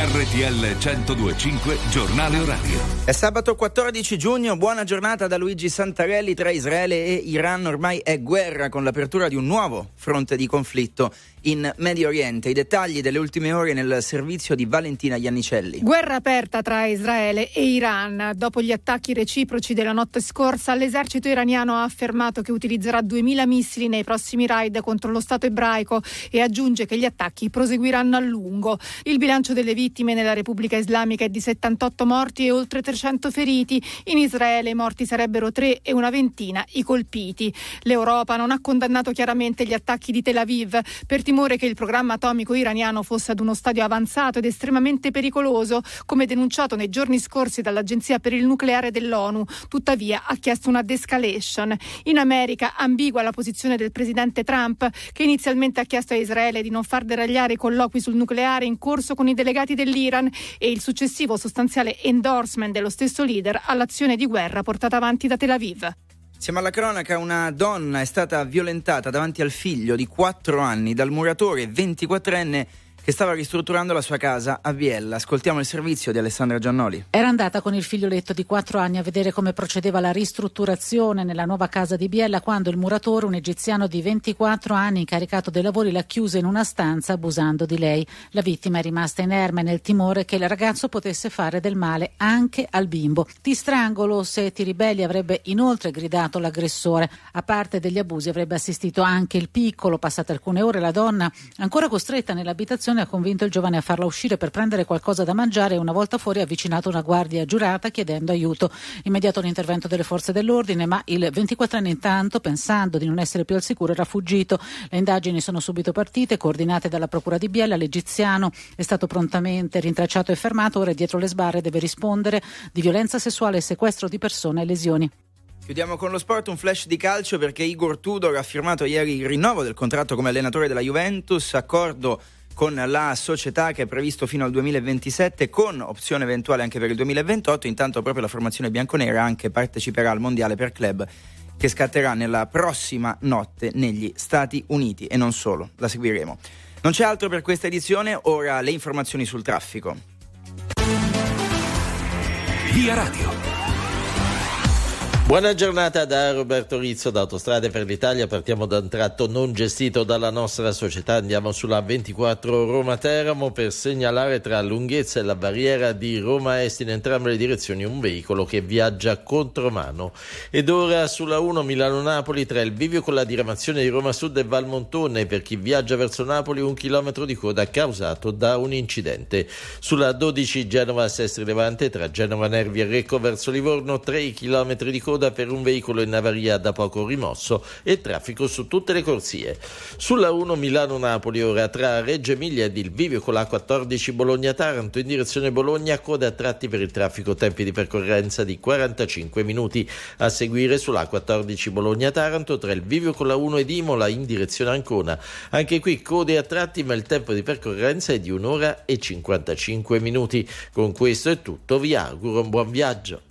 RTL 102.5 Giornale Orario. È sabato 14 giugno, buona giornata da Luigi Santarelli. Tra Israele e Iran ormai è guerra, con l'apertura di un nuovo fronte di conflitto in Medio Oriente. I dettagli delle ultime ore nel servizio di Valentina Iannicelli. Guerra aperta tra Israele e Iran. Dopo gli attacchi reciproci della notte scorsa, l'esercito iraniano ha affermato che utilizzerà 2000 missili nei prossimi raid contro lo Stato ebraico e aggiunge che gli attacchi proseguiranno a lungo. Il bilancio delle vittime nella Repubblica Islamica è di 78 morti e oltre 300 feriti. In Israele i morti sarebbero 3 e una ventina i colpiti. L'Europa non ha condannato chiaramente gli attacchi di Tel Aviv per timore che il programma atomico iraniano fosse ad uno stadio avanzato ed estremamente pericoloso, come denunciato nei giorni scorsi dall'Agenzia per il nucleare dell'ONU. Tuttavia ha chiesto una de-escalation. In America ambigua la posizione del presidente Trump, che inizialmente ha chiesto a Israele di non far deragliare i colloqui sul nucleare in corso con i delegati dell'Iran, e il successivo sostanziale endorsement dello stesso leader all'azione di guerra portata avanti da Tel Aviv. Siamo alla cronaca. Una donna è stata violentata davanti al figlio di 4 anni dal muratore 24enne che stava ristrutturando la sua casa a Biella. Ascoltiamo il servizio di Alessandra Giannoli. Era andata con il figlioletto di 4 anni a vedere come procedeva la ristrutturazione nella nuova casa di Biella quando il muratore, un egiziano di 24 anni incaricato dei lavori, l'ha chiusa in una stanza abusando di lei. La vittima è rimasta inerme nel timore che il ragazzo potesse fare del male anche al bimbo. Ti strangolo se ti ribelli, avrebbe inoltre gridato l'aggressore. A parte degli abusi avrebbe assistito anche il piccolo. Passate alcune ore, la donna, ancora costretta nell'abitazione, ha convinto il giovane a farla uscire per prendere qualcosa da mangiare e una volta fuori ha avvicinato una guardia giurata chiedendo aiuto. Immediato l'intervento delle forze dell'ordine, ma il 24enne intanto, pensando di non essere più al sicuro, era fuggito. Le indagini sono subito partite, coordinate dalla procura di Biella. L'egiziano è stato prontamente rintracciato e fermato, ora è dietro le sbarre, deve rispondere di violenza sessuale, sequestro di persona e lesioni. Chiudiamo con lo sport, un flash di calcio perché Igor Tudor ha firmato ieri il rinnovo del contratto come allenatore della Juventus, accordo con la società che è previsto fino al 2027 con opzione eventuale anche per il 2028. Intanto proprio la formazione bianconera anche parteciperà al mondiale per club che scatterà nella prossima notte negli Stati Uniti, e non solo, la seguiremo. Non c'è altro per questa edizione, ora le informazioni sul traffico. Via Radio. Buona giornata da Roberto Rizzo da Autostrade per l'Italia. Partiamo da un tratto non gestito dalla nostra società, andiamo sulla 24 Roma-Teramo per segnalare tra Lunghezza e la barriera di Roma Est in entrambe le direzioni un veicolo che viaggia contromano. Ed ora sulla 1 Milano-Napoli tra il bivio con la diramazione di Roma Sud e Valmontone, per chi viaggia verso Napoli 1 chilometro di coda causato da un incidente. Sulla 12 Genova-Sestri Levante tra Genova Nervi e Recco verso Livorno 3 chilometri di coda per un veicolo in avaria da poco rimosso e traffico su tutte le corsie. Sulla 1 Milano-Napoli ora tra Reggio Emilia ed il bivio con la 14 Bologna-Taranto in direzione Bologna, coda a tratti per il traffico, tempi di percorrenza di 45 minuti. A seguire sulla 14 Bologna-Taranto tra il bivio con la 1 ed Imola in direzione Ancona. Anche qui code a tratti, ma il tempo di percorrenza è di 1 ora e 55 minuti. Con questo è tutto, vi auguro un buon viaggio.